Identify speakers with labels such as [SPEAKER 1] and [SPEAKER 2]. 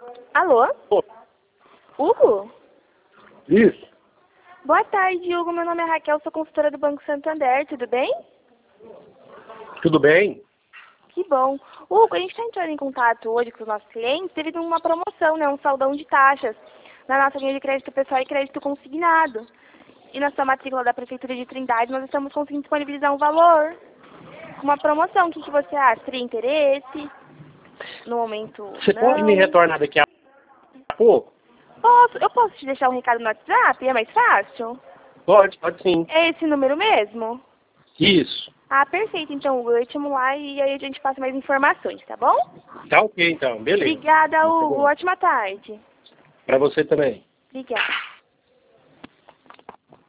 [SPEAKER 1] Alô?
[SPEAKER 2] Ô,
[SPEAKER 1] Hugo?
[SPEAKER 2] isso.
[SPEAKER 1] Boa tarde, Hugo. Meu nome é Raquel, sou consultora do Banco Santander, tudo bem?
[SPEAKER 2] Tudo bem?
[SPEAKER 1] Que bom. Hugo, a gente está entrando em contato hoje com os nossos clientes devido a uma promoção, né? Um saldão de taxas na nossa linha de crédito pessoal e crédito consignado. E na sua matrícula da Prefeitura de Trindade, nós estamos conseguindo disponibilizar um valor. Uma promoção, o que você acha? Teria interesse? No momento,
[SPEAKER 2] Você pode me
[SPEAKER 1] não.
[SPEAKER 2] retornar daqui a pouco?
[SPEAKER 1] Eu posso te deixar um recado no WhatsApp? É mais fácil?
[SPEAKER 2] Pode sim.
[SPEAKER 1] É esse número mesmo?
[SPEAKER 2] Isso.
[SPEAKER 1] Ah, perfeito. Então, Hugo, eu te amo lá e aí a gente passa mais informações, tá bom?
[SPEAKER 2] Tá ok então, beleza.
[SPEAKER 1] Obrigada,
[SPEAKER 2] Muito
[SPEAKER 1] Hugo.
[SPEAKER 2] bom.
[SPEAKER 1] Ótima tarde.
[SPEAKER 2] Pra você também.
[SPEAKER 1] Obrigada.